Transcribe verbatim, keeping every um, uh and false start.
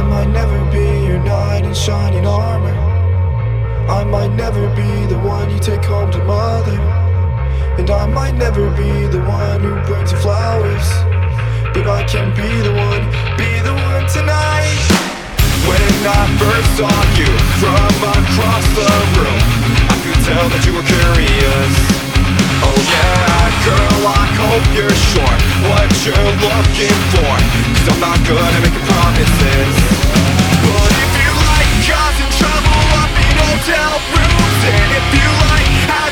might never be your knight in shining armor. I might never be the one you take home to mother. And I might never be the one who brings you flowers, but I can be the one, be the one tonight. When I first saw you from across the room, I could tell that you were curious. Oh yeah, girl, I hope you're sure what you're looking for, 'cause I'm not good at making promises. But if you like causing trouble up in hotel rooms, and if you like how